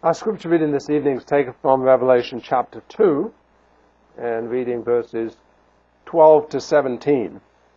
Our scripture reading this evening is taken from Revelation chapter 2 and reading verses 12 to 17.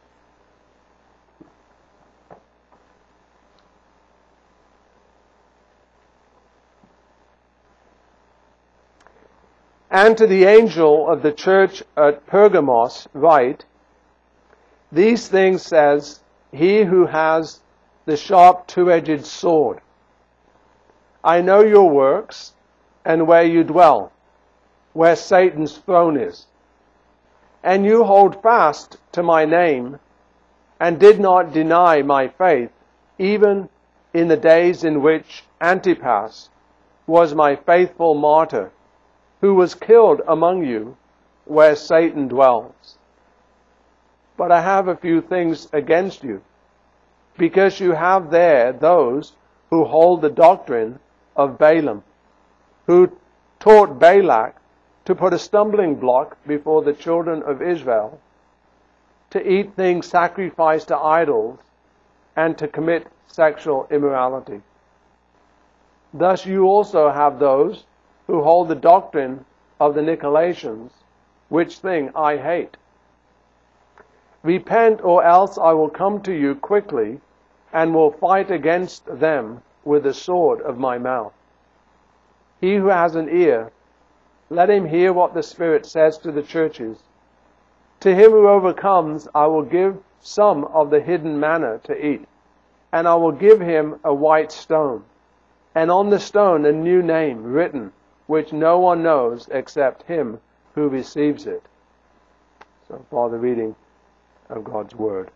And to the angel of the church at Pergamos write, These things says he who has the sharp two-edged sword. I know your works and where you dwell, where Satan's throne is. And you hold fast to my name and did not deny my faith, even in the days in which Antipas was my faithful martyr, who was killed among you where Satan dwells. But I have a few things against you, because you have there those who hold the doctrine of Balaam, who taught Balak to put a stumbling block before the children of Israel, to eat things sacrificed to idols, and to commit sexual immorality. Thus you also have those who hold the doctrine of the Nicolaitans, which thing I hate. Repent, or else I will come to you quickly, and will fight against them with the sword of my mouth. He who has an ear, let him hear what the Spirit says to the churches. To him who overcomes, I will give some of the hidden manna to eat, and I will give him a white stone, and on the stone a new name written, which no one knows except him who receives it. So far the reading of God's Word.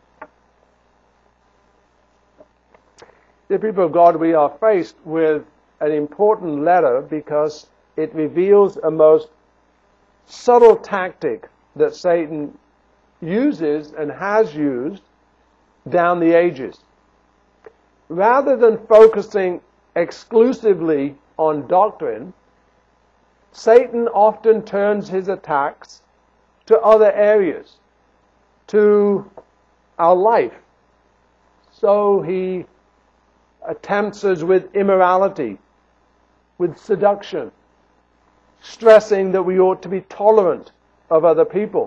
Dear people of God, we are faced with an important letter because it reveals a most subtle tactic that Satan uses and has used down the ages. Rather than focusing exclusively on doctrine, Satan often turns his attacks to other areas, to our life. So he attempts us with immorality, with seduction, stressing that we ought to be tolerant of other people.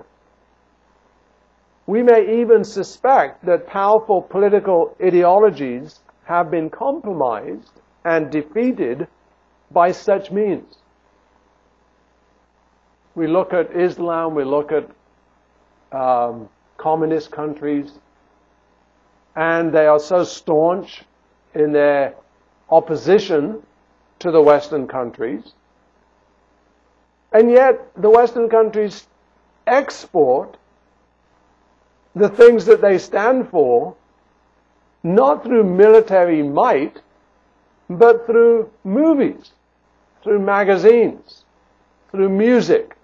We may even suspect that powerful political ideologies have been compromised and defeated by such means. We look at Islam, we look at communist countries, and they are so staunch in their opposition to the Western countries. And yet, the Western countries export the things that they stand for, not through military might, but through movies, through magazines, through music,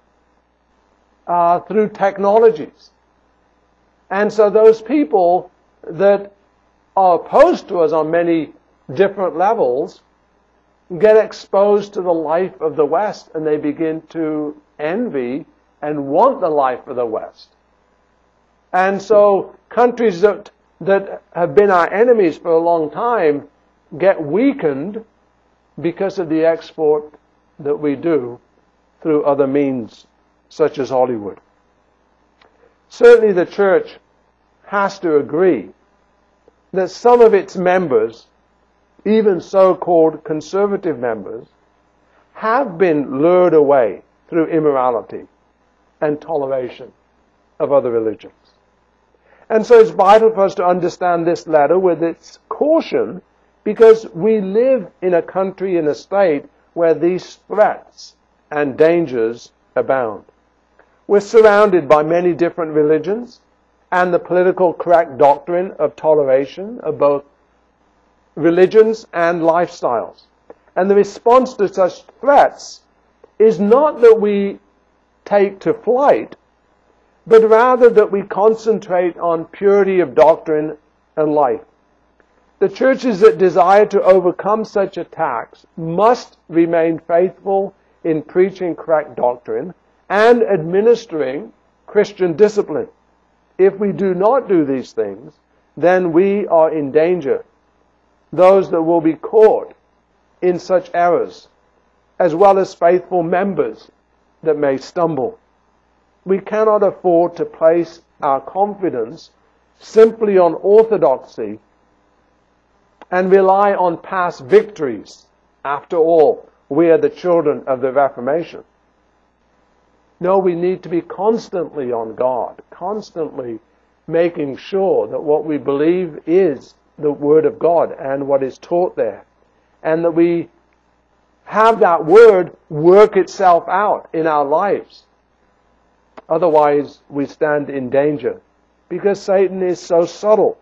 through technologies. And so those people that are opposed to us on many different levels get exposed to the life of the West, and they begin to envy and want the life of the West. And so countries that have been our enemies for a long time get weakened because of the export that we do through other means, such as Hollywood. Certainly the church has to agree that some of its members, even so-called conservative members, have been lured away through immorality and toleration of other religions. And so it's vital for us to understand this letter with its caution, because we live in a country, in a state, where these threats and dangers abound. We're surrounded by many different religions and the political correct doctrine of toleration of both religions and lifestyles. And the response to such threats is not that we take to flight, but rather that we concentrate on purity of doctrine and life. The churches that desire to overcome such attacks must remain faithful in preaching correct doctrine and administering Christian discipline. If we do not do these things, then we are in danger. Those that will be caught in such errors as well as faithful members that may stumble. We cannot afford to place our confidence simply on orthodoxy and rely on past victories. After all, we are the children of the Reformation. No, we need to be constantly on guard, constantly making sure that what we believe is the Word of God and what is taught there, and that we have that Word work itself out in our lives. Otherwise, we stand in danger, because Satan is so subtle.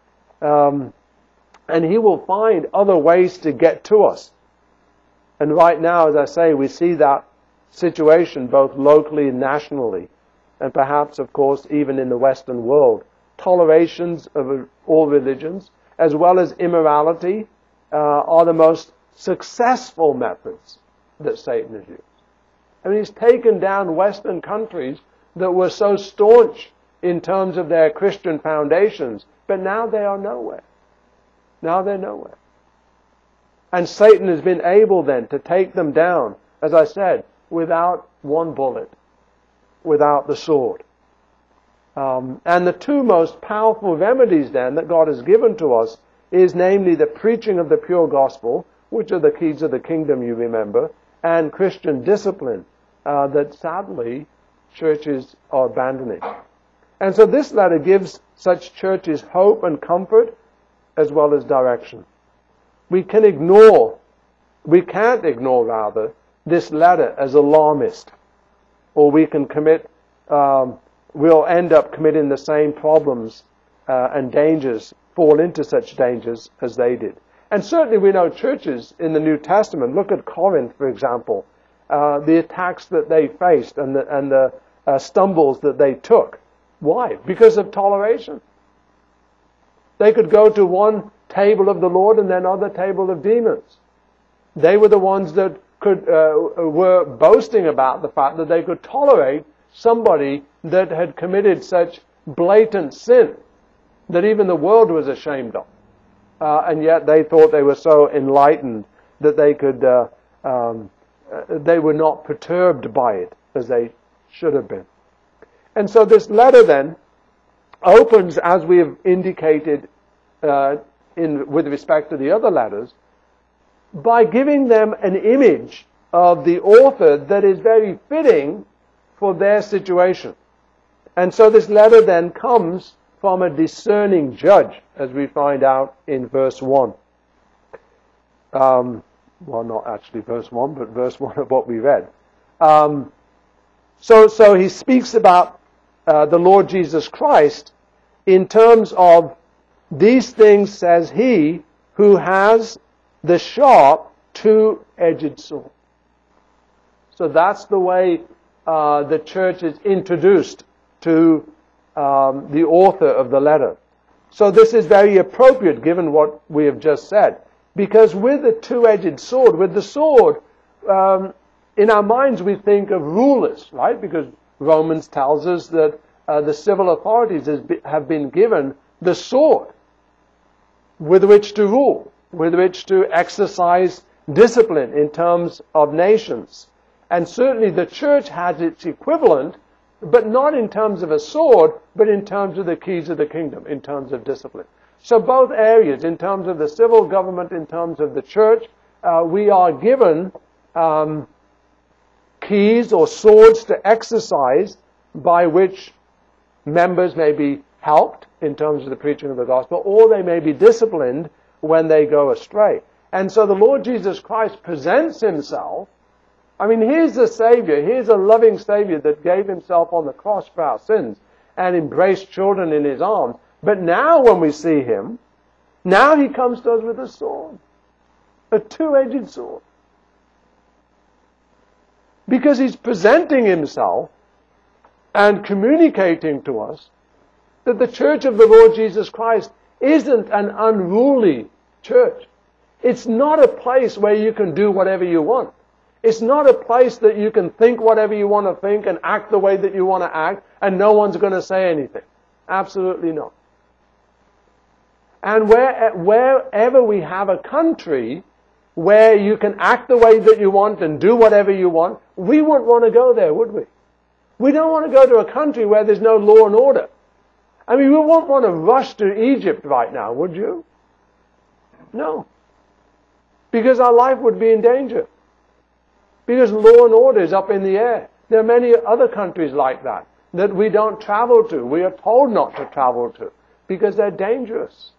And he will find other ways to get to us. And right now, as I say, we see that situation both locally and nationally, and perhaps, of course, even in the Western world. Tolerations of all religions, as well as immorality, are the most successful methods that Satan has used. I mean, he's taken down Western countries that were so staunch in terms of their Christian foundations, but now they are nowhere. Now they're nowhere. And Satan has been able then to take them down, as I said, without one bullet, without the sword. And the two most powerful remedies then that God has given to us is namely the preaching of the pure gospel, which are the keys of the kingdom, you remember, and Christian discipline that sadly churches are abandoning. And so this letter gives such churches hope and comfort as well as direction. We can't ignore this letter as alarmist, or we can we'll end up committing the same problems and dangers, fall into such dangers as they did. And certainly we know churches in the New Testament, look at Corinth, for example, the attacks that they faced and the stumbles that they took. Why? Because of toleration. They could go to one table of the Lord and then other table of demons. They were the ones that were boasting about the fact that they could tolerate somebody that had committed such blatant sin that even the world was ashamed of. And yet they thought they were so enlightened that they were not perturbed by it as they should have been. And so this letter then opens, as we have indicated with respect to the other letters, by giving them an image of the author that is very fitting for their situation. And so this letter then comes from a discerning judge, as we find out in verse 1. Well, not actually verse 1, but verse 1 of what we read. So he speaks about the Lord Jesus Christ in terms of these things says he who has the sharp two-edged sword. So that's the way the church is introduced to the author of the letter. So this is very appropriate given what we have just said. Because with the two-edged sword, with the sword, in our minds we think of rulers, right? Because Romans tells us that the civil authorities have been given the sword with which to rule, with which to exercise discipline in terms of nations. And certainly the church has its equivalent, but not in terms of a sword, but in terms of the keys of the kingdom, in terms of discipline. So both areas, in terms of the civil government, in terms of the church, we are given keys or swords to exercise by which members may be helped in terms of the preaching of the gospel, or they may be disciplined when they go astray. And so the Lord Jesus Christ presents himself. I mean, here's the Savior, here's a loving Savior that gave himself on the cross for our sins and embraced children in his arms. But now when we see him, now he comes to us with a sword, a two-edged sword. Because he's presenting himself and communicating to us that the church of the Lord Jesus Christ isn't an unruly church. It's not a place where you can do whatever you want. It's not a place that you can think whatever you want to think and act the way that you want to act and no one's going to say anything. Absolutely not. And wherever we have a country where you can act the way that you want and do whatever you want, we wouldn't want to go there, would we? We don't want to go to a country where there's no law and order. I mean, we won't want to rush to Egypt right now, would you? No. Because our life would be in danger. Because law and order is up in the air. There are many other countries like that we don't travel to. We are told not to travel to because they're dangerous.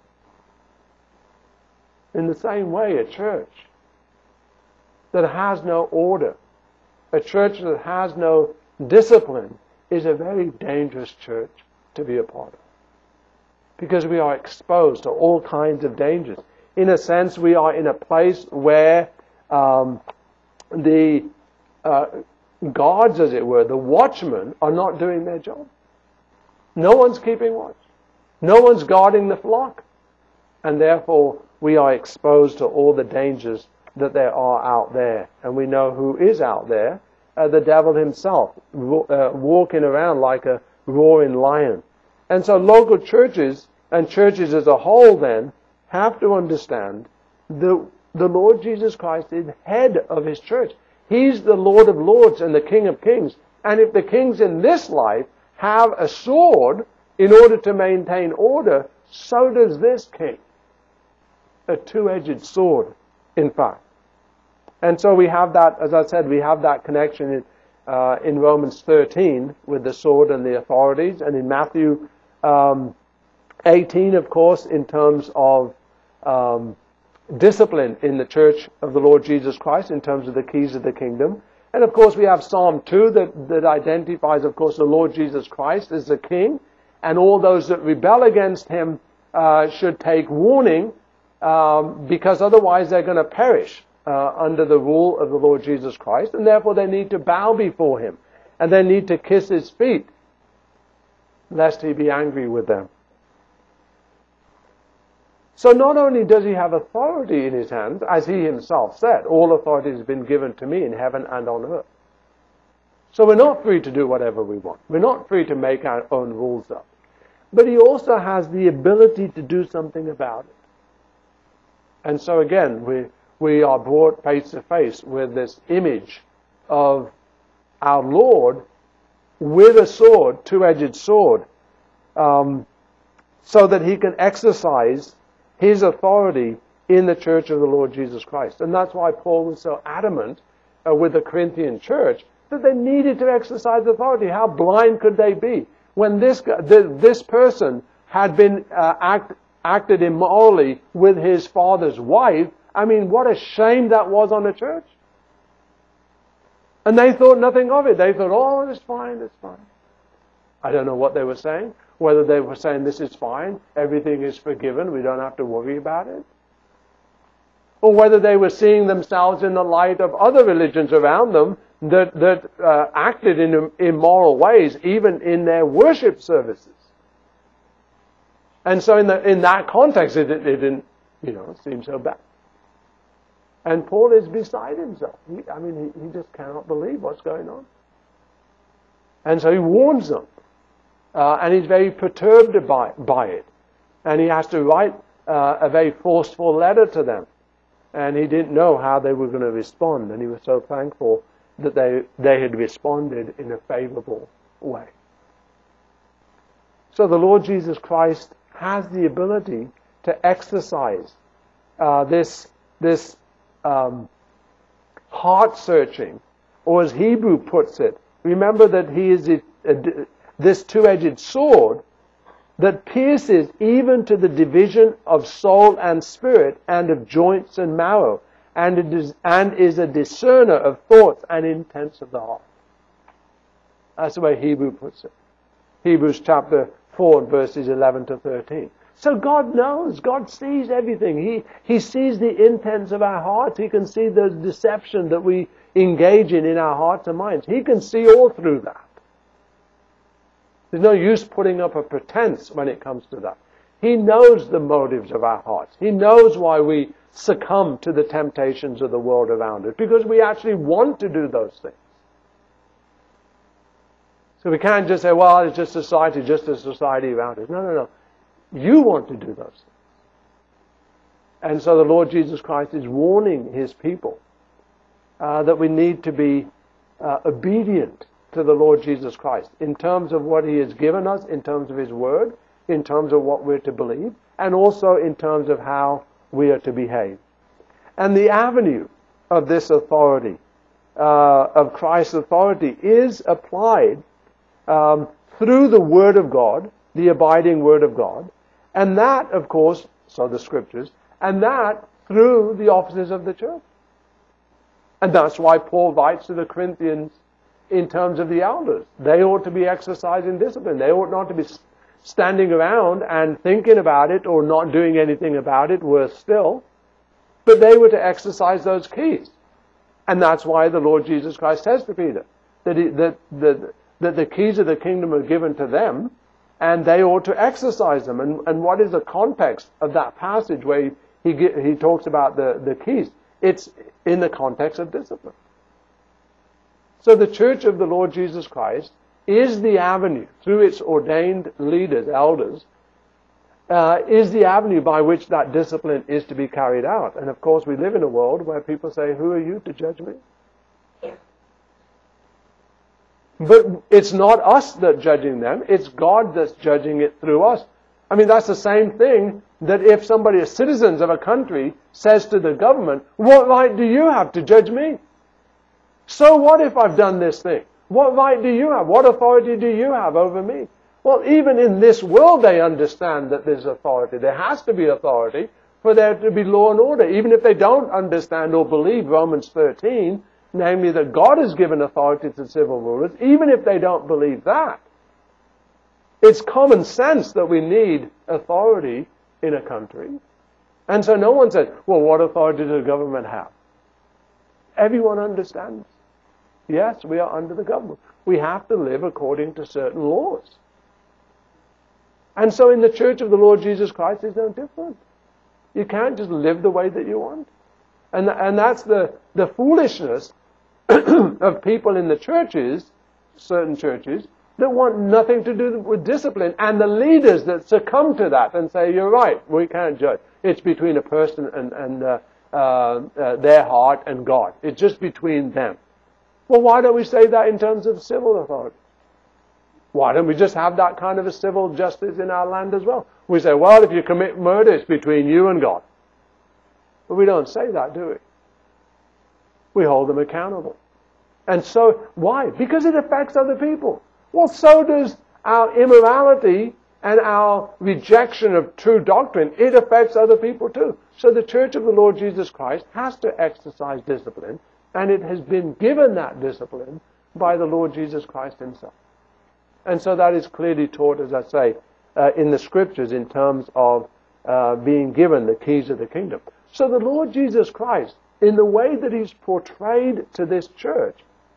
In the same way, a church that has no order, a church that has no discipline, is a very dangerous church to be a part of. Because we are exposed to all kinds of dangers. In a sense, we are in a place where the guards, as it were, the watchmen, are not doing their job. No one's keeping watch. No one's guarding the flock. And therefore, we are exposed to all the dangers that there are out there. And we know who is out there, the devil himself, walking around like a roaring lion. And so local churches, and churches as a whole then, have to understand the Lord Jesus Christ is head of His church. He's the Lord of Lords and the King of Kings. And if the kings in this life have a sword in order to maintain order, so does this king. A two-edged sword, in fact. And so we have that, as I said, we have that connection in Romans 13 with the sword and the authorities, and in Matthew 18, of course, in terms of discipline in the church of the Lord Jesus Christ, in terms of the keys of the kingdom. And of course we have Psalm 2 that identifies, of course, the Lord Jesus Christ as the king, and all those that rebel against Him should take warning, because otherwise they're going to perish under the rule of the Lord Jesus Christ, and therefore they need to bow before Him, and they need to kiss His feet, lest He be angry with them. So not only does He have authority in His hands, as He Himself said, all authority has been given to me in heaven and on earth. So we're not free to do whatever we want. We're not free to make our own rules up. But He also has the ability to do something about it. And so again, we are brought face to face with this image of our Lord with a sword, two-edged sword, so that He can exercise His authority in the church of the Lord Jesus Christ. And that's why Paul was so adamant with the Corinthian church that they needed to exercise authority. How blind could they be? When this person had been acted immorally with his father's wife, I mean, what a shame that was on the church. And they thought nothing of it. They thought, oh, it's fine, it's fine. I don't know what they were saying. Whether they were saying this is fine, everything is forgiven, we don't have to worry about it. Or whether they were seeing themselves in the light of other religions around them that acted in immoral ways, even in their worship services. And so in that context, it didn't, seem so bad. And Paul is beside himself. He just cannot believe what's going on. And so he warns them. And he's very perturbed by it. And he has to write a very forceful letter to them. And he didn't know how they were going to respond. And he was so thankful that they had responded in a favorable way. So the Lord Jesus Christ has the ability to exercise this heart-searching, or as Hebrew puts it, remember that He is this two-edged sword that pierces even to the division of soul and spirit and of joints and marrow, and is a discerner of thoughts and intents of the heart. That's the way Hebrew puts it. Hebrews chapter 4, verses 11 to 13. So God knows. God sees everything. He sees the intents of our hearts. He can see the deception that we engage in our hearts and minds. He can see all through that. There's no use putting up a pretense when it comes to that. He knows the motives of our hearts. He knows why we succumb to the temptations of the world around us, because we actually want to do those things. So we can't just say, well, it's just society, just a society around us. No. You want to do those things. And so the Lord Jesus Christ is warning his people that we need to be obedient to the Lord Jesus Christ in terms of what he has given us, in terms of his word, in terms of what we're to believe, and also in terms of how we are to behave. And the avenue of this authority, of Christ's authority, is applied through the Word of God, the abiding Word of God, and that, of course, so the Scriptures, and that through the offices of the church. And that's why Paul writes to the Corinthians in terms of the elders. They ought to be exercising discipline. They ought not to be standing around and thinking about it or not doing anything about it, worse still. But they were to exercise those keys. And that's why the Lord Jesus Christ says to Peter that the keys of the kingdom are given to them, and they ought to exercise them. And what is the context of that passage where he talks about the keys? It's in the context of discipline. So the church of the Lord Jesus Christ is the avenue, through its ordained leaders, elders, is the avenue by which that discipline is to be carried out. And of course we live in a world where people say, who are you to judge me? But it's not us that's judging them, it's God that's judging it through us. I mean, that's the same thing that if somebody, a citizens of a country, says to the government, what right do you have to judge me? So what if I've done this thing? What right do you have? What authority do you have over me? Well, even in this world they understand that there's authority. There has to be authority for there to be law and order. Even if they don't understand or believe Romans 13, namely that God has given authority to civil rulers, even if they don't believe that, it's common sense that we need authority in a country. And so no one says, well, what authority does the government have? Everyone understands. Yes, we are under the government. We have to live according to certain laws. And so in the church of the Lord Jesus Christ, it's no different. You can't just live the way that you want. And that's the foolishness of people in the churches, certain churches, that want nothing to do with discipline, and the leaders that succumb to that and say, you're right, we can't judge. It's between a person and their heart and God. It's just between them. Well, why don't we say that in terms of civil authority? Why don't we just have that kind of a civil justice in our land as well? We say, well, if you commit murder, it's between you and God. But we don't say that, do we? We hold them accountable. And so, why? Because it affects other people. Well, so does our immorality and our rejection of true doctrine. It affects other people too. So the church of the Lord Jesus Christ has to exercise discipline, and it has been given that discipline by the Lord Jesus Christ himself. And so that is clearly taught, as I say, in the Scriptures in terms of being given the keys of the kingdom. So the Lord Jesus Christ, in the way that he's portrayed to this church,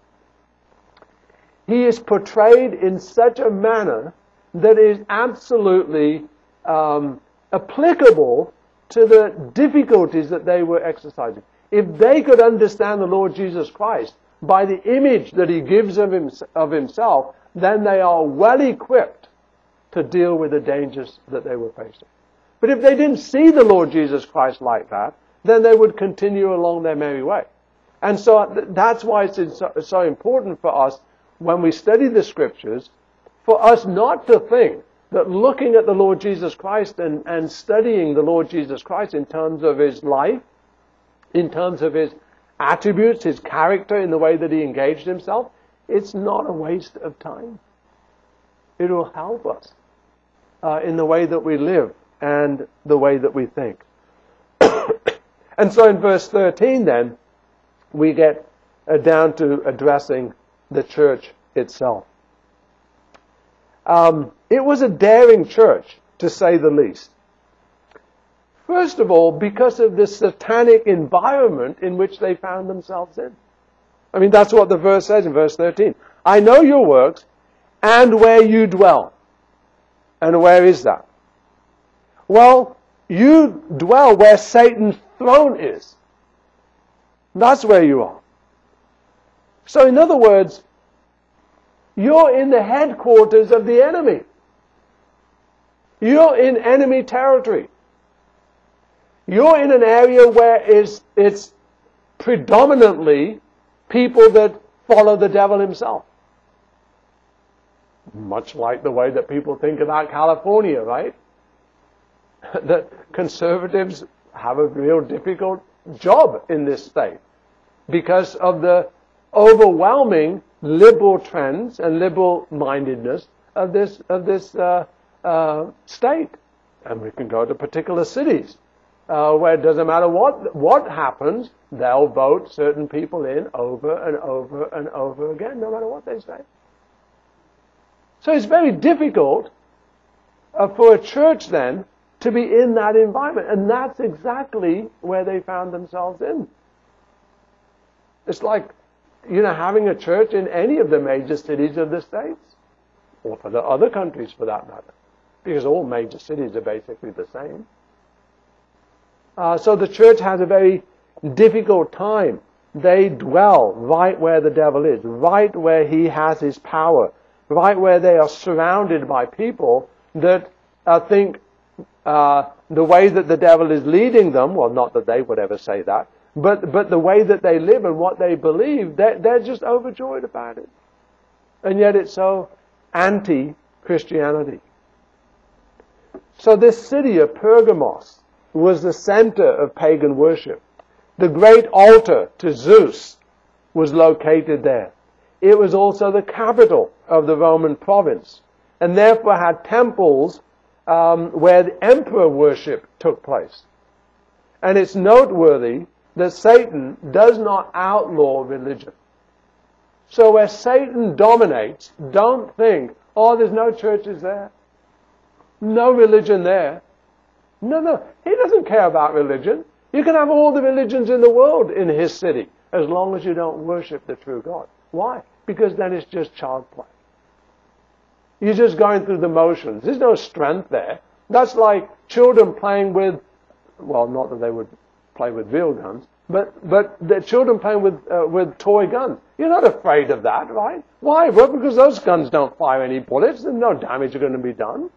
he is portrayed in such a manner that is absolutely applicable to the difficulties that they were exercising. If they could understand the Lord Jesus Christ by the image that he gives of himself, then they are well equipped to deal with the dangers that they were facing. But if they didn't see the Lord Jesus Christ like that, then they would continue along their merry way. And so that's why it's so important for us, when we study the Scriptures, for us not to think that looking at the Lord Jesus Christ and studying the Lord Jesus Christ in terms of his life, in terms of his attributes, his character, in the way that he engaged himself, it's not a waste of time. It will help us in the way that we live and the way that we think. And so in verse 13 then, we get down to addressing the church itself. It was a daring church, to say the least. First of all, because of the satanic environment in which they found themselves in. I mean, that's what the verse says in verse 13. I know your works and where you dwell. And where is that? Well, you dwell where Satan's throne is. That's where you are. So in other words, you're in the headquarters of the enemy. You're in enemy territory. You're in an area where it's predominantly people that follow the devil himself. Much like the way that people think about California, right? That conservatives have a real difficult job in this state because of the overwhelming liberal trends and liberal mindedness of this state. And we can go to particular cities where it doesn't matter what happens, they'll vote certain people in over and over and over again, no matter what they say. So it's very difficult for a church then to be in that environment. And that's exactly where they found themselves in. It's like, having a church in any of the major cities of the States, or for the other countries for that matter, because all major cities are basically the same. So the church has a very difficult time. They dwell right where the devil is, right where he has his power, right where they are surrounded by people that think the way that the devil is leading them, well, not that they would ever say that, but the way that they live and what they believe, they're just overjoyed about it. And yet it's so anti-Christianity. So this city of Pergamos was the center of pagan worship. The great altar to Zeus was located there. It was also the capital of the Roman province, and therefore had temples where the emperor worship took place. And it's noteworthy that Satan does not outlaw religion. So where Satan dominates, don't think, there's no churches there, no religion there. No, he doesn't care about religion. You can have all the religions in the world in his city, as long as you don't worship the true God. Why? Because then it's just child play. You're just going through the motions. There's no strength there. That's like children playing with, well, not that they would play with real guns, but the children playing with toy guns. You're not afraid of that, right? Why? Well, because those guns don't fire any bullets. There's no damage going to be done.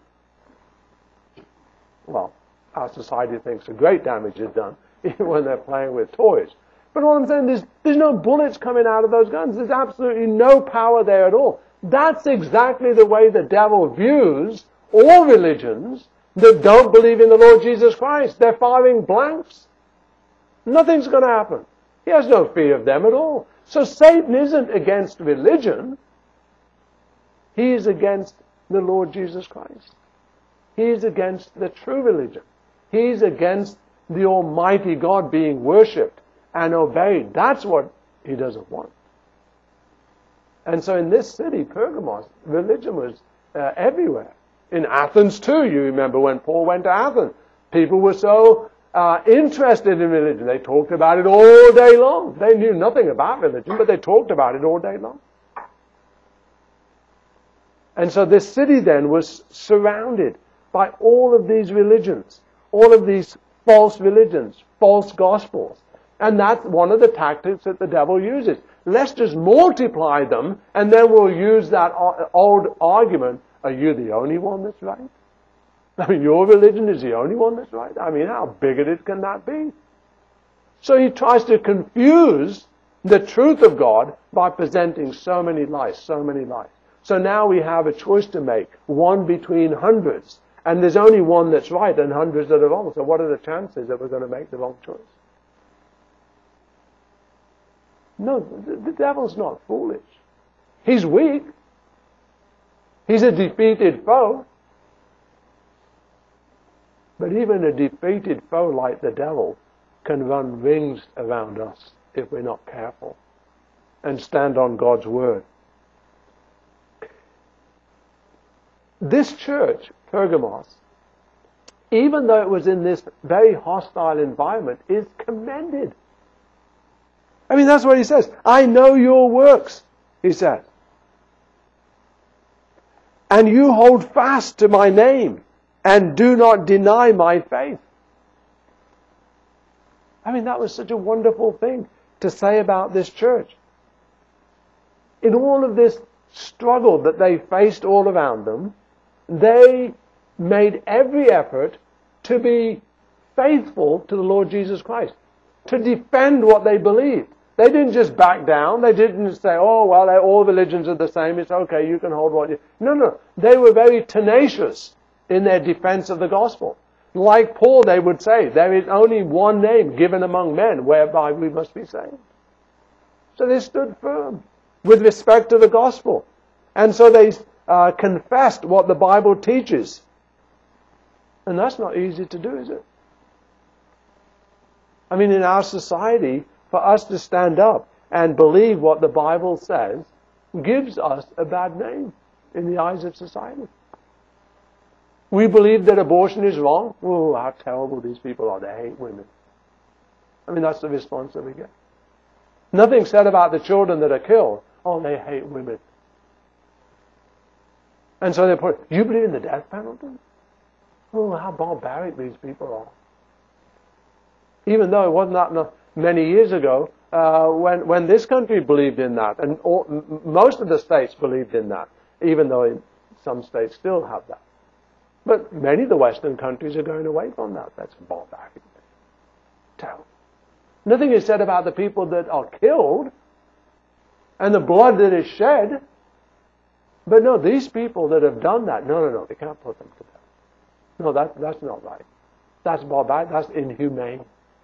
Well, our society thinks a great damage is done even when they're playing with toys. But all I'm saying, there's no bullets coming out of those guns. There's absolutely no power there at all. That's exactly the way the devil views all religions that don't believe in the Lord Jesus Christ. They're firing blanks. Nothing's going to happen. He has no fear of them at all. So Satan isn't against religion. He is against the Lord Jesus Christ. He's against the true religion. He's against the Almighty God being worshipped and obeyed. That's what he doesn't want. And so in this city, Pergamos, religion was everywhere. In Athens too, you remember when Paul went to Athens. People were so interested in religion. They talked about it all day long. They knew nothing about religion, but they talked about it all day long. And so this city then was surrounded by all of these religions, all of these false religions, false gospels. And that's one of the tactics that the devil uses. Let's just multiply them, and then we'll use that old argument, are you the only one that's right? I mean, your religion is the only one that's right? I mean, how bigoted can that be? So he tries to confuse the truth of God by presenting so many lies, so many lies. So now we have a choice to make, one between hundreds. And there's only one that's right and hundreds that are wrong. So what are the chances that we're going to make the wrong choice? No, the devil's not foolish. He's weak. He's a defeated foe. But even a defeated foe like the devil can run rings around us if we're not careful and stand on God's word. This church, Pergamos, even though it was in this very hostile environment, is commended. I mean, that's what he says. I know your works, he says. And you hold fast to my name and do not deny my faith. I mean, that was such a wonderful thing to say about this church. In all of this struggle that they faced all around them, they made every effort to be faithful to the Lord Jesus Christ, to defend what they believed. They didn't just back down. They didn't just say, oh, well, all religions are the same. It's okay, you can hold what you... No. They were very tenacious in their defense of the gospel. Like Paul, they would say, there is only one name given among men whereby we must be saved. So they stood firm with respect to the gospel. And so they confessed what the Bible teaches. And that's not easy to do, is it? I mean, in our society, for us to stand up and believe what the Bible says gives us a bad name in the eyes of society. We believe that abortion is wrong. Oh, how terrible these people are. They hate women. I mean, that's the response that we get. Nothing said about the children that are killed. Oh, they hate women. And so they put, you believe in the death penalty? Oh, how barbaric these people are. Even though it wasn't that many years ago, when this country believed in that, and most of the states believed in that, even though some states still have that. But many of the Western countries are going away from that. That's barbaric. Terrible. Nothing is said about the people that are killed and the blood that is shed. But no, these people that have done that, no, they can't put them to death. No, that's not right. That's barbaric. That's inhumane.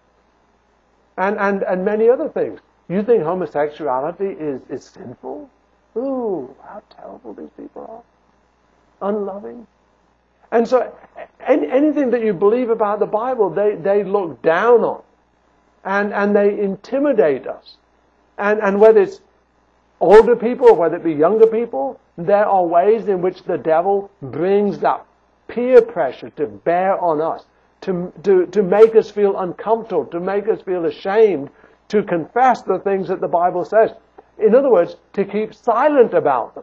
And many other things. You think homosexuality is sinful? Ooh, how terrible these people are. Unloving. And so anything that you believe about the Bible, they look down on. And they intimidate us. And whether it's older people or whether it be younger people, there are ways in which the devil brings that peer pressure to bear on us. To make us feel uncomfortable, to make us feel ashamed, to confess the things that the Bible says. In other words, to keep silent about them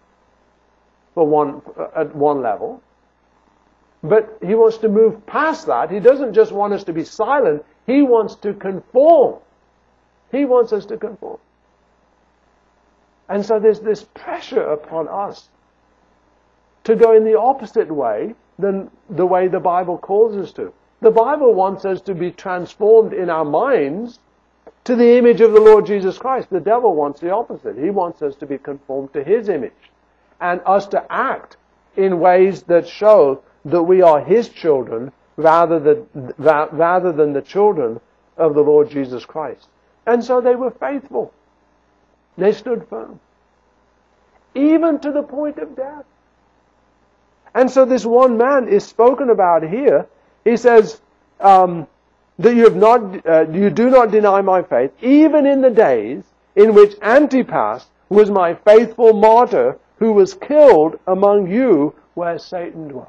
at one level. But he wants to move past that. He doesn't just want us to be silent. He wants to conform. He wants us to conform. And so there's this pressure upon us to go in the opposite way than the way the Bible calls us to. The Bible wants us to be transformed in our minds to the image of the Lord Jesus Christ. The devil wants the opposite. He wants us to be conformed to His image and us to act in ways that show that we are His children rather than the children of the Lord Jesus Christ. And so they were faithful. They stood firm. Even to the point of death. And so this one man is spoken about here. He says that you do not deny my faith, even in the days in which Antipas was my faithful martyr, who was killed among you where Satan dwelt.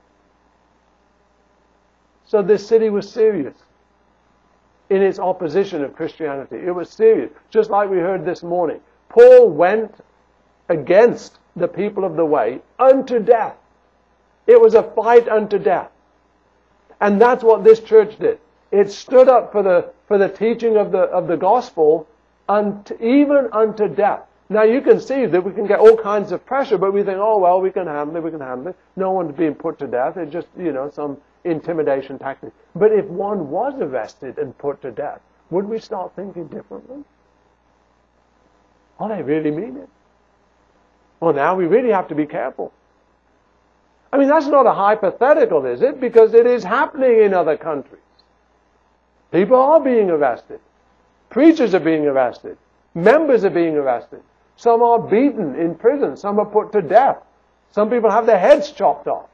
So this city was serious in its opposition of Christianity. It was serious. Just like we heard this morning. Paul went against the people of the way unto death. It was a fight unto death. And that's what this church did. It stood up for the teaching of the gospel even unto death. Now you can see that we can get all kinds of pressure, but we think, oh well, we can handle it. No one's being put to death. It's just, some intimidation tactic. But if one was arrested and put to death, would we start thinking differently? Oh, they really mean it. Well, now we really have to be careful. I mean, that's not a hypothetical, is it? Because it is happening in other countries. People are being arrested. Preachers are being arrested. Members are being arrested. Some are beaten in prison. Some are put to death. Some people have their heads chopped off.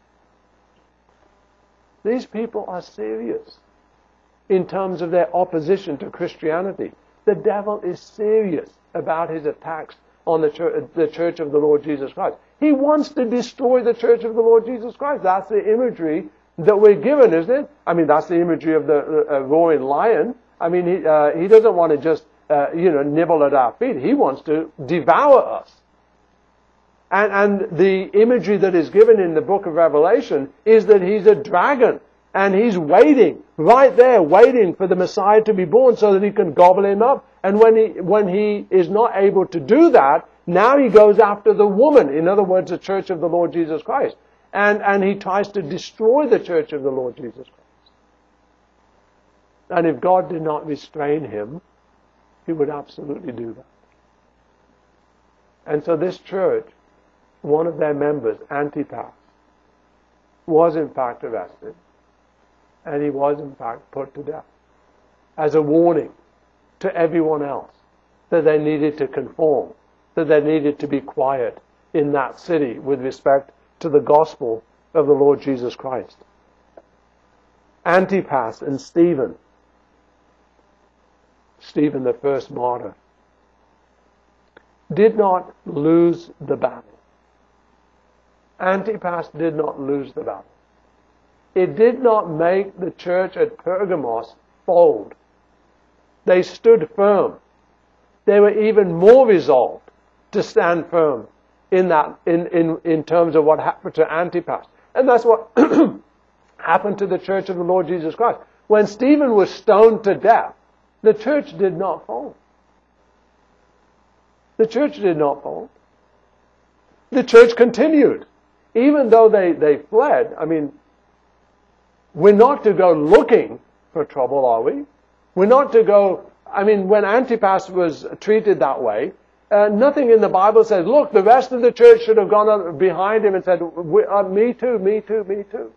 These people are serious in terms of their opposition to Christianity. The devil is serious about his attacks on the church of the Lord Jesus Christ. He wants to destroy the church of the Lord Jesus Christ. That's the imagery that we're given, isn't it? I mean, that's the imagery of the roaring lion. I mean, he doesn't want to just, nibble at our feet. He wants to devour us. And the imagery that is given in the book of Revelation is that he's a dragon. And he's waiting, right there, waiting for the Messiah to be born so that he can gobble him up. And when he is not able to do that, now he goes after the woman. In other words, the church of the Lord Jesus Christ. And he tries to destroy the church of the Lord Jesus Christ. And if God did not restrain him, he would absolutely do that. And so this church, one of their members, Antipas, was in fact arrested. And he was in fact put to death as a warning to everyone else that they needed to conform, that they needed to be quiet in that city with respect to the gospel of the Lord Jesus Christ. Antipas and Stephen, the first martyr, did not lose the battle. Antipas did not lose the battle. It did not make the church at Pergamos fold. They stood firm. They were even more resolved to stand firm in terms of what happened to Antipas. And that's what happened to the church of the Lord Jesus Christ. When Stephen was stoned to death, the church did not fold. The church did not fold. The church continued. Even though they fled, I mean, we're not to go looking for trouble, are we? We're not to go, I mean, when Antipas was treated that way, nothing in the Bible says, look, the rest of the church should have gone behind him and said, me too, me too, me too.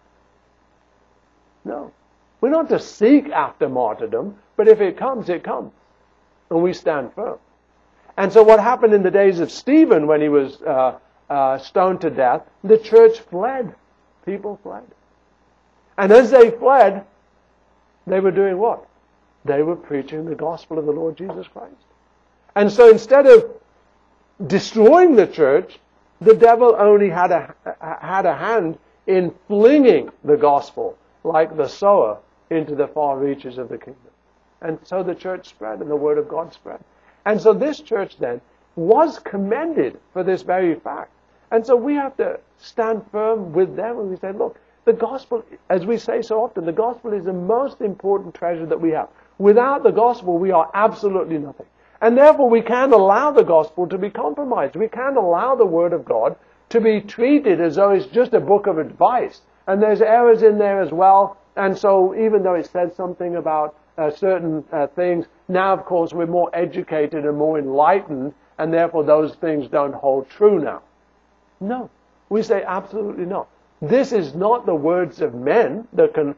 No. We're not to seek after martyrdom, but if it comes, it comes. And we stand firm. And so what happened in the days of Stephen when he was stoned to death, the church fled. People fled. And as they fled, they were doing what? They were preaching the gospel of the Lord Jesus Christ. And so instead of destroying the church, the devil only had a hand in flinging the gospel like the sower into the far reaches of the kingdom. And so the church spread and the word of God spread. And so this church then was commended for this very fact. And so we have to stand firm with them and we say, look, the gospel, as we say so often, the gospel is the most important treasure that we have. Without the gospel, we are absolutely nothing. And therefore, we can't allow the gospel to be compromised. We can't allow the word of God to be treated as though it's just a book of advice. And there's errors in there as well. And so even though it says something about certain things, now, of course, we're more educated and more enlightened, and therefore those things don't hold true now. No. We say absolutely not. This is not the words of men that can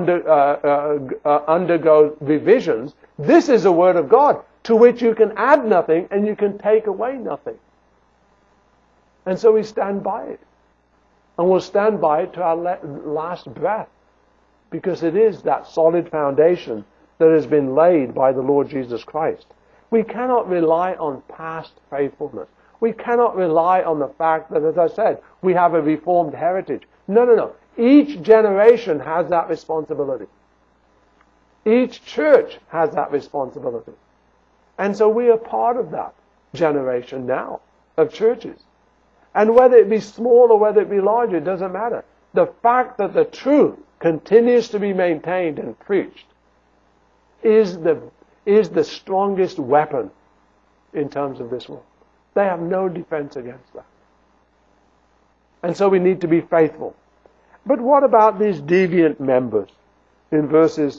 undergo revisions. This is a word of God to which you can add nothing and you can take away nothing. And so we stand by it. And we'll stand by it to our last breath, because it is that solid foundation that has been laid by the Lord Jesus Christ. We cannot rely on past faithfulness. We cannot rely on the fact that, as I said, we have a reformed heritage. No. Each generation has that responsibility. Each church has that responsibility. And so we are part of that generation now of churches. And whether it be small or whether it be large, it doesn't matter. The fact that the truth continues to be maintained and preached is the strongest weapon in terms of this world. They have no defense against that. And so we need to be faithful. But what about these deviant members? In verses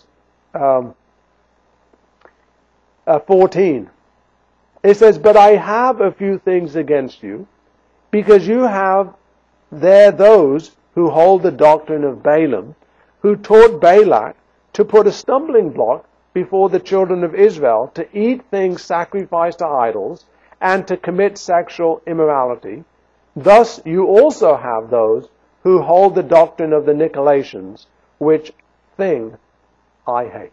14, it says, "But I have a few things against you, because you have there those who hold the doctrine of Balaam, who taught Balak to put a stumbling block before the children of Israel, to eat things sacrificed to idols, and to commit sexual immorality. Thus you also have those who hold the doctrine of the Nicolaitans, which thing I hate."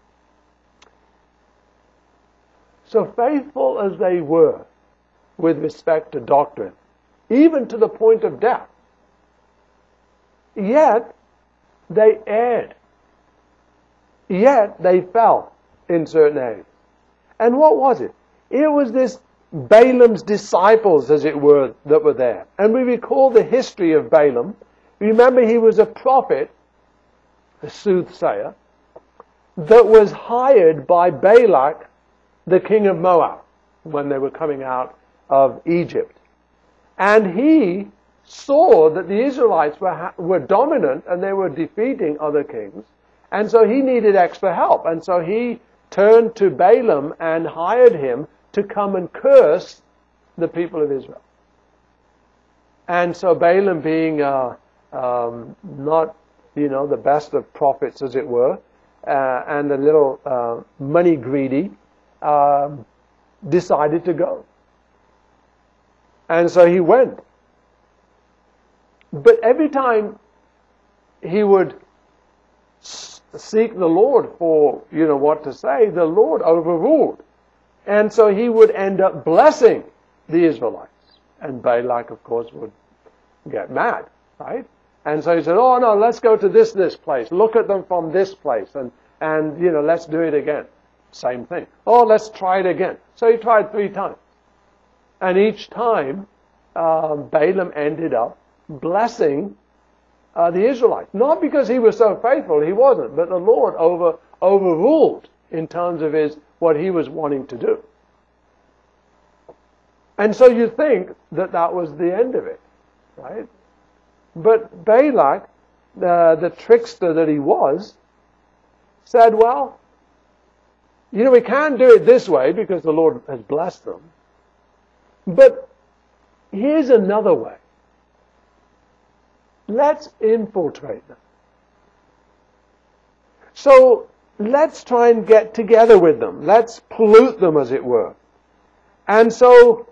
So faithful as they were with respect to doctrine, even to the point of death, yet they erred. Yet they fell in certain areas. And what was it? It was this Balaam's disciples, as it were, that were there. And we recall the history of Balaam. Remember, he was a prophet, a soothsayer, that was hired by Balak, the king of Moab, when they were coming out of Egypt. And he saw that the Israelites were dominant and they were defeating other kings. And so he needed extra help. And so he turned to Balaam and hired him to come and curse the people of Israel. And so Balaam, being not, the best of prophets, as it were, and a little money greedy, decided to go. And so he went. But every time he would seek the Lord for, what to say, the Lord overruled. And so he would end up blessing the Israelites. And Balak, of course, would get mad, right? And so he said, oh no, let's go to this place. Look at them from this place. And let's do it again. Same thing. Oh, let's try it again. So he tried 3 times. And each time, Balaam ended up blessing the Israelites. Not because he was so faithful, he wasn't, but the Lord overruled in terms of what he was wanting to do. And so you think that was the end of it, right? But Balak, the trickster that he was, said, well, we can't do it this way because the Lord has blessed them. But here's another way. Let's infiltrate them. So let's try and get together with them. Let's pollute them, as it were. And so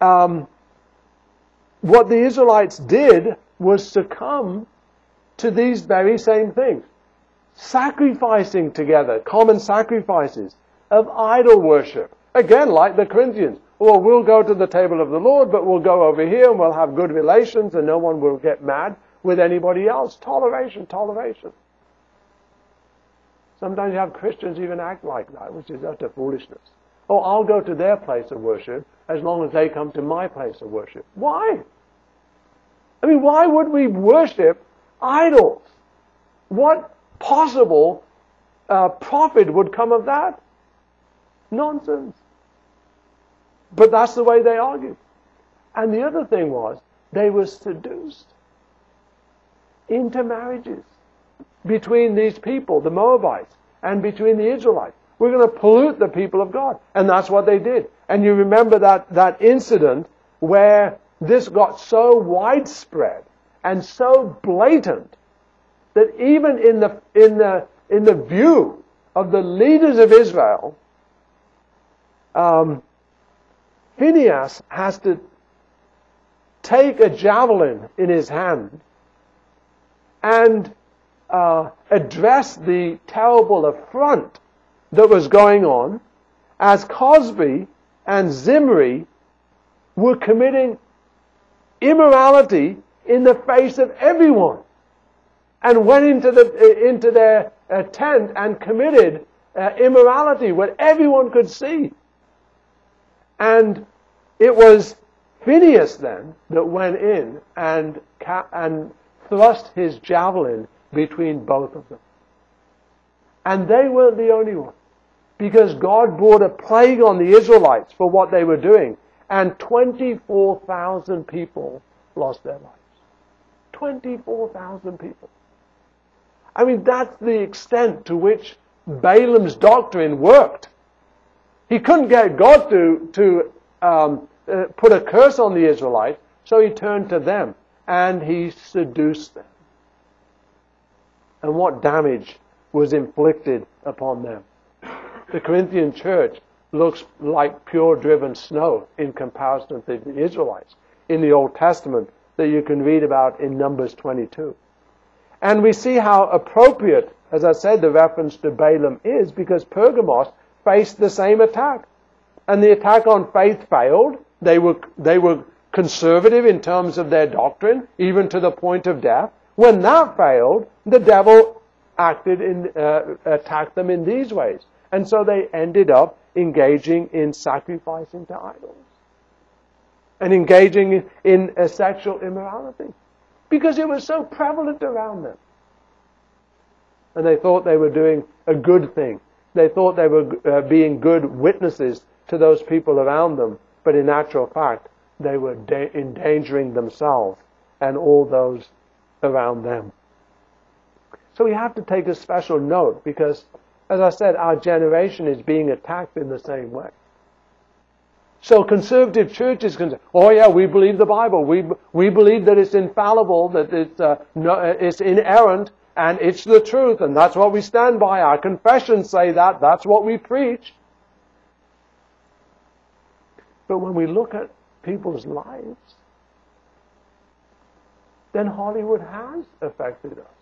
what the Israelites did was succumb to these very same things. Sacrificing together, common sacrifices of idol worship. Again, like the Corinthians. Well, we'll go to the table of the Lord, but we'll go over here and we'll have good relations and no one will get mad with anybody else. Toleration. Sometimes you have Christians even act like that, which is utter foolishness. Oh, I'll go to their place of worship as long as they come to my place of worship. Why? I mean, why would we worship idols? What possible profit would come of that? Nonsense. But that's the way they argued. And the other thing was, they were seduced into marriages between these people, the Moabites, and between the Israelites. We're going to pollute the people of God. And that's what they did. And you remember that incident where this got so widespread and so blatant that even in the view of the leaders of Israel, Phinehas has to take a javelin in his hand and address the terrible affront that was going on as Cosby and Zimri were committing immorality in the face of everyone, and went into their tent and committed immorality what everyone could see. And it was Phinehas then that went in and thrust his javelin between both of them. And they weren't the only one, because God brought a plague on the Israelites for what they were doing, and 24,000 people lost their lives. 24,000 people. I mean, that's the extent to which Balaam's doctrine worked. He couldn't get God to put a curse on the Israelites, so he turned to them and he seduced them. And what damage was inflicted upon them? The Corinthian church looks like pure driven snow in comparison to the Israelites in the Old Testament that you can read about in Numbers 22. And we see how appropriate, as I said, the reference to Balaam is, because Pergamos faced the same attack. And the attack on faith failed. They were conservative in terms of their doctrine, even to the point of death. When that failed, the devil attacked them in these ways. And so they ended up engaging in sacrificing to idols and engaging in sexual immorality, because it was so prevalent around them. And they thought they were doing a good thing. They thought they were being good witnesses to those people around them, but in actual fact, they were endangering themselves and all those around them. So we have to take a special note because, as I said, our generation is being attacked in the same way. So conservative churches can say, oh yeah, we believe the Bible. We believe that it's infallible, that it's inerrant, and it's the truth, and that's what we stand by. Our confessions say that. That's what we preach. But when we look at people's lives, then Hollywood has affected us.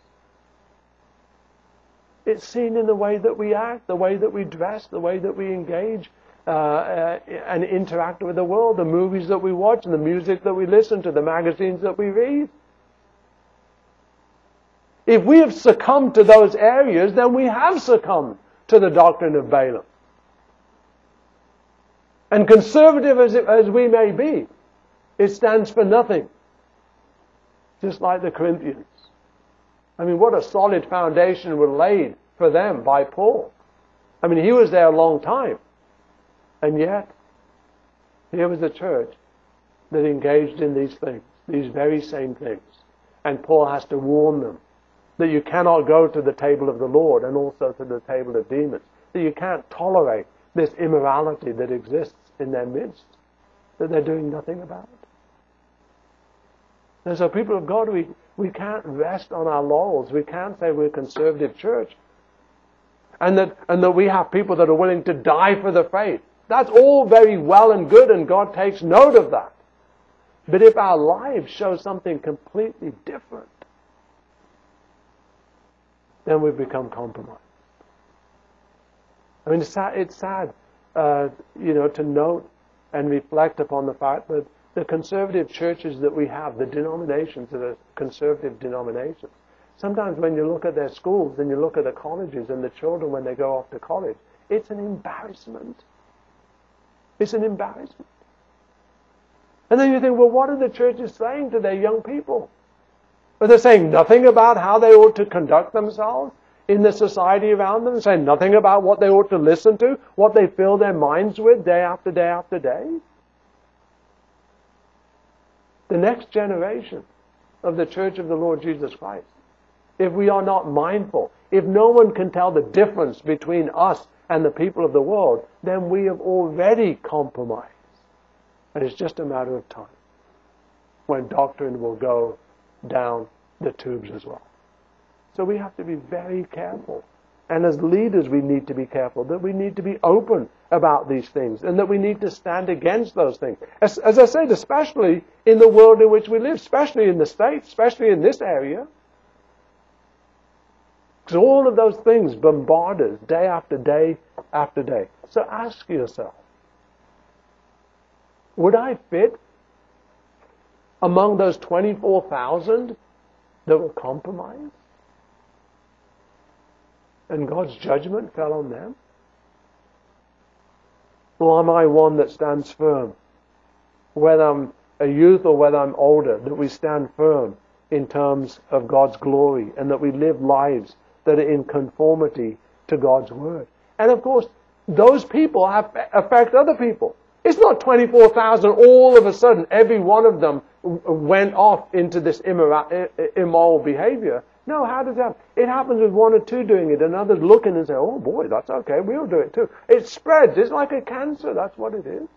It's seen in the way that we act, the way that we dress, the way that we engage and interact with the world, the movies that we watch, and the music that we listen to, the magazines that we read. If we have succumbed to those areas, then we have succumbed to the doctrine of Balaam. And conservative as we may be, it stands for nothing. Just like the Corinthians. I mean, what a solid foundation was laid for them by Paul. I mean, he was there a long time. And yet, here was a church that engaged in these things, these very same things. And Paul has to warn them that you cannot go to the table of the Lord and also to the table of demons. That you can't tolerate this immorality that exists in their midst, that they're doing nothing about. And so people of God, we can't rest on our laurels. We can't say we're a conservative church. And that we have people that are willing to die for the faith. That's all very well and good, and God takes note of that. But if our lives show something completely different, then we've become compromised. I mean, it's sad, to note and reflect upon the fact that the conservative churches that we have, the denominations that are conservative denominations, sometimes when you look at their schools and you look at the colleges and the children when they go off to college, it's an embarrassment. It's an embarrassment. And then you think, well, what are the churches saying to their young people? Are they saying nothing about how they ought to conduct themselves in the society around them? Saying nothing about what they ought to listen to, what they fill their minds with day after day after day? The next generation of the Church of the Lord Jesus Christ, if we are not mindful, if no one can tell the difference between us and the people of the world, then we have already compromised. And it's just a matter of time when doctrine will go down the tubes as well. So we have to be very careful. And as leaders, we need to be careful, that we need to be open about these things, and that we need to stand against those things. As I said, especially in the world in which we live, especially in the States, especially in this area. Because all of those things bombard us day after day after day. So ask yourself, would I fit among those 24,000 that were compromised? And God's judgment fell on them? Or am I one that stands firm? Whether I'm a youth or whether I'm older, that we stand firm in terms of God's glory and that we live lives that are in conformity to God's Word. And of course, those people affect other people. It's not 24,000 all of a sudden, every one of them went off into this immoral behavior. No, how does that happen? It happens with one or two doing it and others looking and say, oh boy, that's okay, we'll do it too. It spreads. It's like a cancer. That's what it is.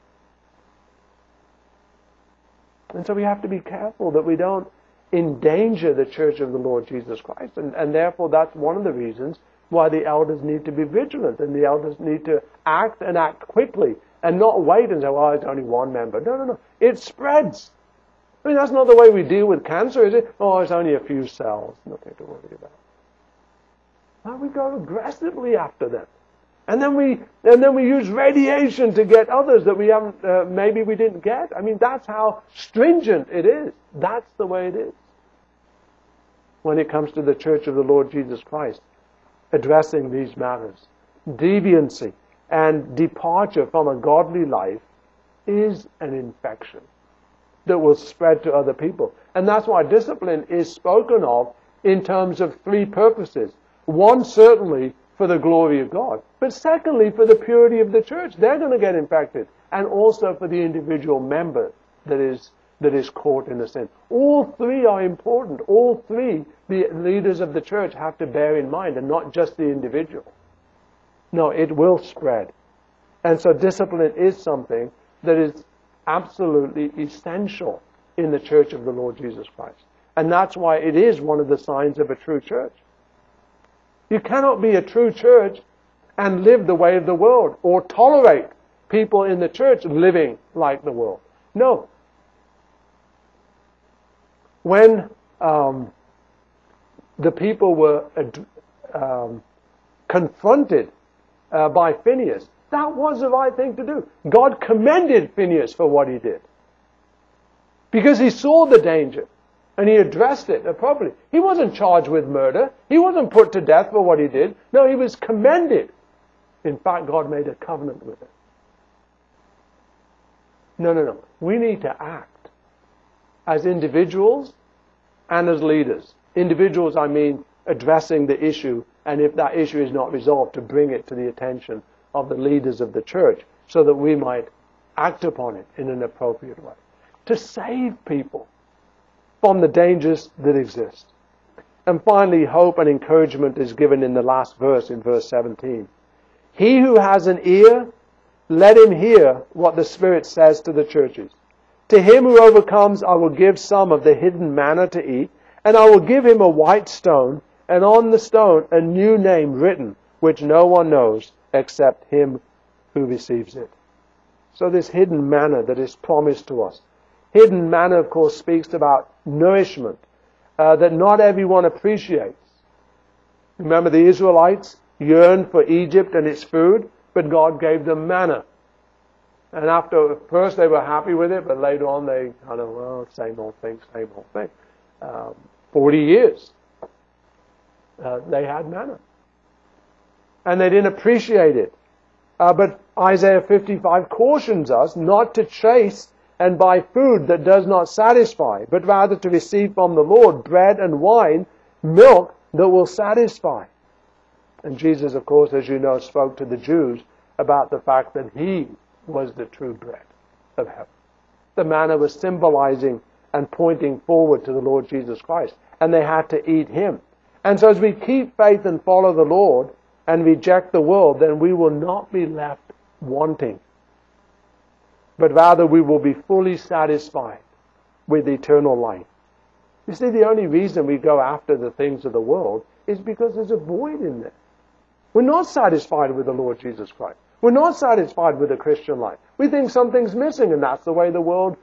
And so we have to be careful that we don't endanger the Church of the Lord Jesus Christ. And therefore that's one of the reasons why the elders need to be vigilant and the elders need to act and act quickly and not wait and say, well, it's only one member. No. It spreads. I mean, that's not the way we deal with cancer, is it? Oh, it's only a few cells. Nothing to worry about. No, we go aggressively after them. And then we use radiation to get others that we haven't, maybe we didn't get. I mean, that's how stringent it is. That's the way it is. When it comes to the Church of the Lord Jesus Christ, addressing these matters. Deviancy and departure from a godly life is an infection that will spread to other people. And that's why discipline is spoken of in terms of three purposes. One, certainly for the glory of God. But secondly, for the purity of the church. They're going to get infected. And also for the individual member that is that is caught in a sin. All three are important. All three the leaders of the church have to bear in mind, and not just the individual. No, it will spread. And so discipline is something that is absolutely essential in the church of the Lord Jesus Christ. And that's why it is one of the signs of a true church. You cannot be a true church and live the way of the world, or tolerate people in the church living like the world. No. When the people were confronted by Phinehas, that was the right thing to do. God commended Phinehas for what he did, because he saw the danger and he addressed it appropriately. He wasn't charged with murder. He wasn't put to death for what he did. No, he was commended. In fact, God made a covenant with him. No. We need to act as individuals and as leaders. Individuals, I mean, addressing the issue, and if that issue is not resolved, to bring it to the attention of the leaders of the church, so that we might act upon it in an appropriate way. To save people from the dangers that exist. And finally, hope and encouragement is given in the last verse, in verse 17. He who has an ear, let him hear what the Spirit says to the churches. To him who overcomes, I will give some of the hidden manna to eat, and I will give him a white stone, and on the stone a new name written, which no one knows except him who receives it. So this hidden manna that is promised to us. Hidden manna, of course, speaks about nourishment that not everyone appreciates. Remember, the Israelites yearned for Egypt and its food, but God gave them manna. And first they were happy with it, but later on they kind of, well, same old thing. 40 years they had manna. And they didn't appreciate it. But Isaiah 55 cautions us not to chase and buy food that does not satisfy, but rather to receive from the Lord bread and wine, milk that will satisfy. And Jesus, of course, as you know, spoke to the Jews about the fact that he was the true bread of heaven. The manna was symbolizing and pointing forward to the Lord Jesus Christ, and they had to eat him. And so as we keep faith and follow the Lord and reject the world, then we will not be left wanting, but rather we will be fully satisfied with eternal life. You see, the only reason we go after the things of the world is because there's a void in there. We're not satisfied with the Lord Jesus Christ. We're not satisfied with the Christian life. We think something's missing, and that's the way the world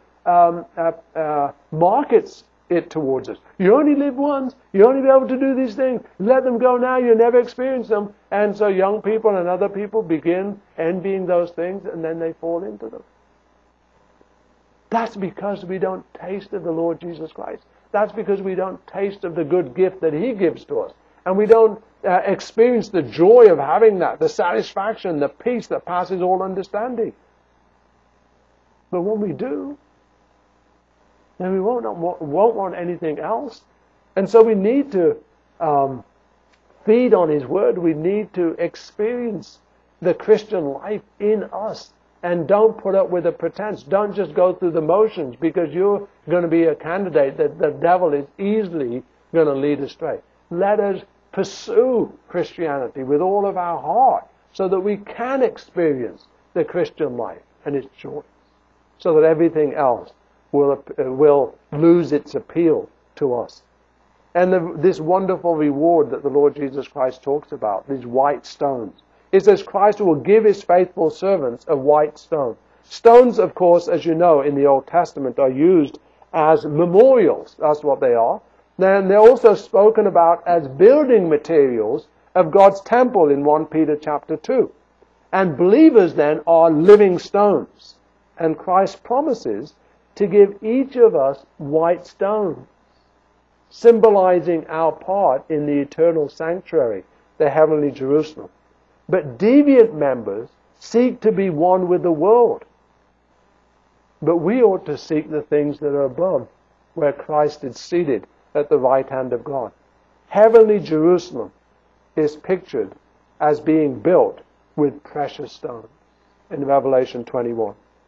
markets it towards us. You only live once. You only be able to do these things. Let them go now. You never experience them. And so young people and other people begin envying those things, and then they fall into them. That's because we don't taste of the Lord Jesus Christ. That's because we don't taste of the good gift that he gives to us. And we don't experience the joy of having that, the satisfaction, the peace that passes all understanding. But when we do, then we won't want anything else. And so we need to feed on his word. We need to experience the Christian life in us. And don't put up with the pretense. Don't just go through the motions, because you're going to be a candidate that the devil is easily going to lead astray. Let us pursue Christianity with all of our heart, so that we can experience the Christian life and its joys, so that everything else will lose its appeal to us. And this wonderful reward that the Lord Jesus Christ talks about, these white stones, it says Christ will give his faithful servants a white stone. Stones, of course, as you know, in the Old Testament are used as memorials. That's what they are. Then they're also spoken about as building materials of God's temple in 1 Peter chapter 2. And believers then are living stones. And Christ promises to give each of us white stones, symbolizing our part in the eternal sanctuary, the heavenly Jerusalem. But deviant members seek to be one with the world. But we ought to seek the things that are above, where Christ is seated at the right hand of God. Heavenly Jerusalem is pictured as being built with precious stones in Revelation 21.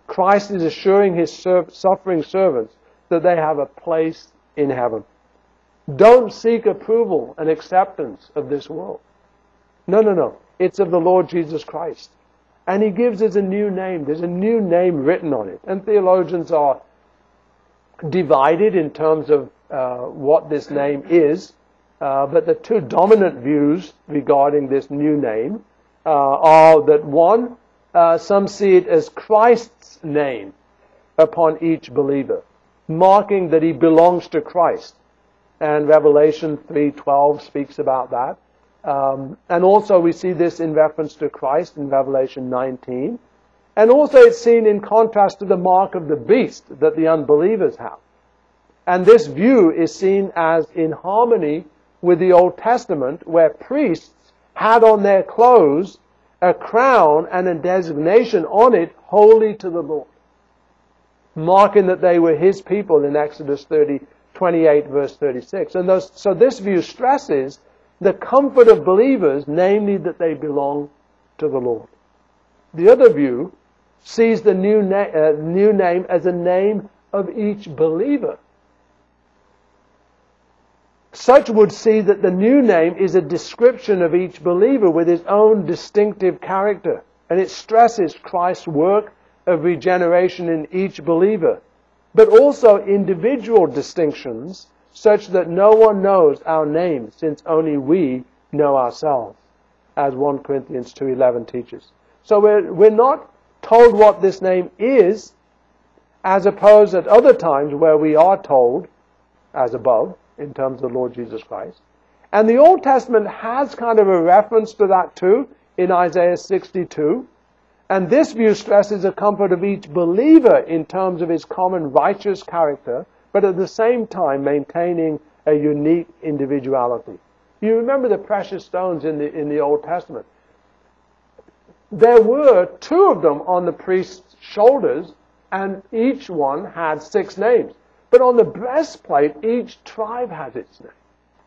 Christ is assuring his suffering servants that they have a place in heaven. Don't seek approval and acceptance of this world. No. It's of the Lord Jesus Christ. And he gives us a new name. There's a new name written on it. And theologians are divided in terms of what this name is. But the two dominant views regarding this new name are that one, some see it as Christ's name upon each believer, marking that he belongs to Christ. And Revelation 3:12 speaks about that. And also we see this in reference to Christ in Revelation 19. And also it's seen in contrast to the mark of the beast that the unbelievers have. And this view is seen as in harmony with the Old Testament, where priests had on their clothes a crown and a designation on it, holy to the Lord, marking that they were his people in Exodus 28 verse 36. And so this view stresses the comfort of believers, namely that they belong to the Lord. The other view sees the new name as a name of each believer. Such would see that the new name is a description of each believer with his own distinctive character. And it stresses Christ's work of regeneration in each believer, but also individual distinctions such that no one knows our name, since only we know ourselves, as 1 Corinthians 2:11 teaches. So we're not told what this name is, as opposed at other times where we are told, as above, in terms of the Lord Jesus Christ. And the Old Testament has kind of a reference to that too, in Isaiah 62. And this view stresses the comfort of each believer in terms of his common righteous character, but at the same time maintaining a unique individuality. You remember the precious stones in the Old Testament. There were 2 of them on the priest's shoulders, and each one had 6 names. But on the breastplate, each tribe has its name.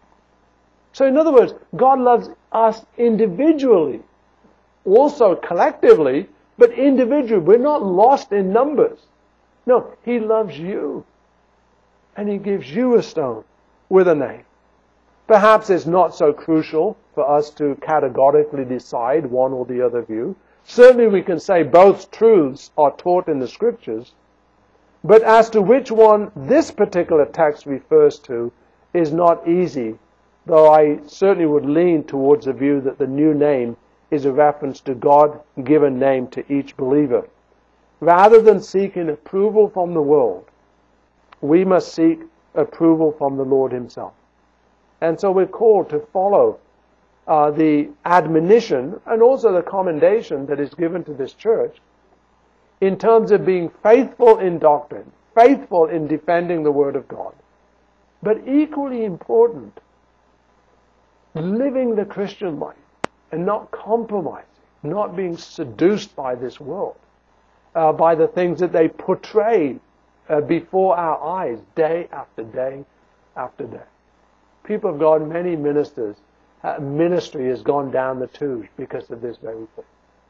So in other words, God loves us individually, also collectively, but individually. We're not lost in numbers. No, he loves you. And he gives you a stone with a name. Perhaps it's not so crucial for us to categorically decide one or the other view. Certainly we can say both truths are taught in the Scriptures, but as to which one this particular text refers to is not easy, though I certainly would lean towards the view that the new name is a reference to God-given name to each believer. Rather than seeking approval from the world, we must seek approval from the Lord himself. And so we're called to follow the admonition and also the commendation that is given to this church in terms of being faithful in doctrine, faithful in defending the Word of God. But equally important, living the Christian life and not compromising, not being seduced by this world, by the things that they portray before our eyes day after day after day. People of God, many ministers, ministry has gone down the tubes because of this very thing.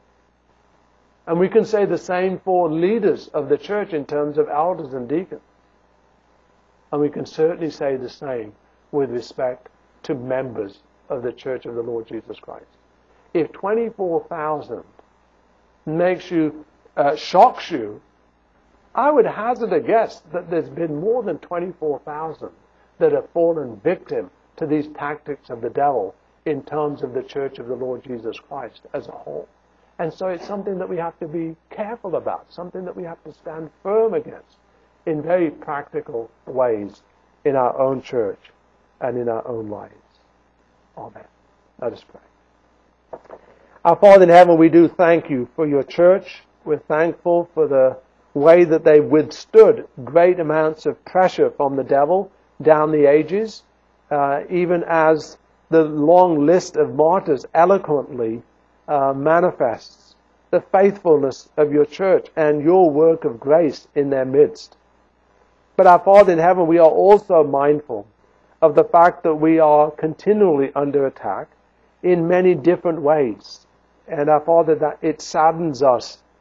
And we can say the same for leaders of the church in terms of elders and deacons. And we can certainly say the same with respect to members of the Church of the Lord Jesus Christ. If 24,000 makes you, shocks you, I would hazard a guess that there's been more than 24,000 that have fallen victim to these tactics of the devil in terms of the Church of the Lord Jesus Christ as a whole. And so it's something that we have to be careful about, something that we have to stand firm against in very practical ways in our own church and in our own lives. Amen. Let us pray. Our Father in heaven, we do thank you for your church. We're thankful for the way that they withstood great amounts of pressure from the devil down the ages, even as the long list of martyrs eloquently manifests the faithfulness of your church and your work of grace in their midst. But our Father in heaven, we are also mindful of the fact that we are continually under attack in many different ways. And our Father, that it saddens us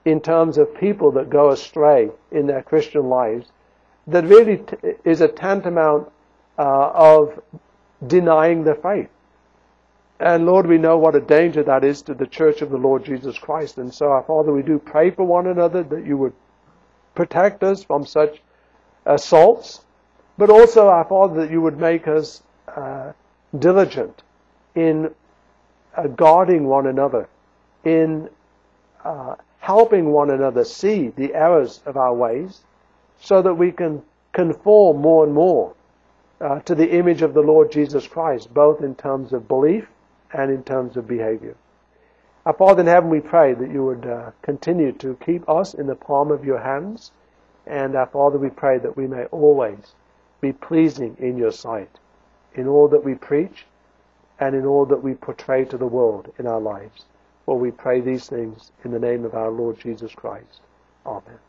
in terms of people that go astray in their Christian lives that really is a tantamount of denying the faith. And Lord, we know what a danger that is to the church of the Lord Jesus Christ. And so, our Father, we do pray for one another that you would protect us from such assaults, but also, our Father, that you would make us diligent in guarding one another, in helping one another see the errors of our ways, so that we can conform more and more to the image of the Lord Jesus Christ, both in terms of belief and in terms of behavior. Our Father in heaven, we pray that you would continue to keep us in the palm of your hands. And our Father, we pray that we may always be pleasing in your sight in all that we preach and in all that we portray to the world in our lives. For we pray these things in the name of our Lord Jesus Christ. Amen.